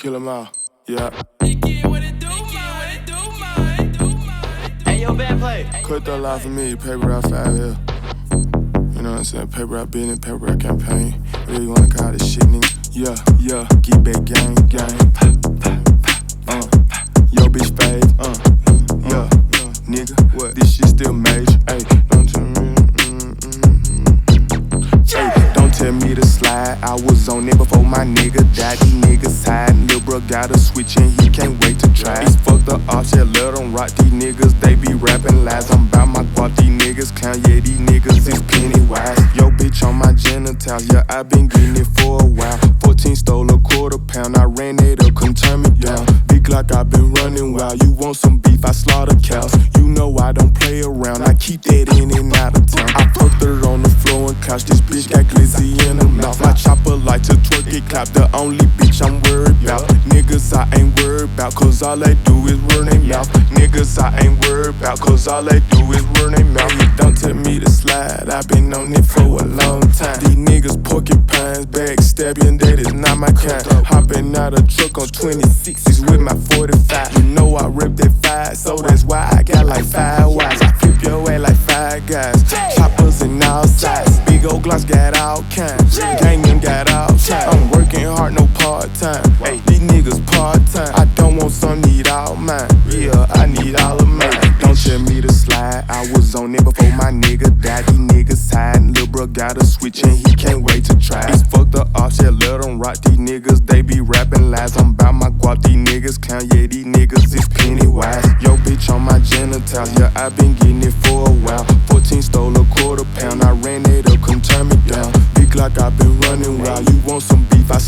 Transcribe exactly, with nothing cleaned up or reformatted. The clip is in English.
Kill 'em all, yeah. Hey, yo, bad play. Cut the line for me, paper out five here. You know what I'm saying? Paper out business, paper out campaign. Whatever you wanna call this shit, nigga. Yeah, yeah, get back gang, gang. Uh, yo, bitch fave, uh, yeah, nigga. What? This shit still major. Ay, don't tell me, mm, mm, mm. Ay, don't tell me to slide. I was on it before my nigga died. These niggas hide. Lil' bro got a switch and he can't wait to try. He's fucked the ops, yeah, let them rock. These niggas, they be rapping lies. I'm bout my guap. These niggas clown, yeah, these niggas is Pennywise. Yo, bitch on my genitals, yeah, I been getting it for a while. fourteen stole a quarter pound, I ran it up, couldn't turn me down. Big Glock, I been running wild. You want some beef, I slaughter cows. You know I don't play around, I keep that in and out of town. I fucked her on the floor and couch, this bitch got glizzy in her mouth. My chopper like to twerk it, clap, the only bitch I'm worried about. Niggas I ain't worried about, cause all they do is run their mouth. Niggas I ain't worried about, cause all they do is run their mouth. Don't tell me to slide, I been on it for a long time. These niggas porcupines, backstabbing, that is not my kind. Hopping out a truck on twenty-sixes with my forty-five. You know I rip that five, so that's why I got like five wives. I flip your ass like five guys. Choppers in all sides, big old Glocks got all kinds. Gangin' got all time. I'm working hard, no part-time. Hey, these niggas part-time. I don't want some, need all mine. Yeah, I need all of mine. Don't tell me to slide, I was on it before my nigga died. These niggas hiding, lil' bro got a switch and he can't wait to try. He's fucked the ops, yeah, let them rock. These niggas, they be rapping lies. I'm bout my guap, these niggas clown, yeah, these niggas is Pennywise. Yo, bitch on my genitals, yeah, I been getting it for a while. fourteen stole a quarter pound, I ran it up, couldn't turn me down. Big Glock, I been running wild. You want some beef, I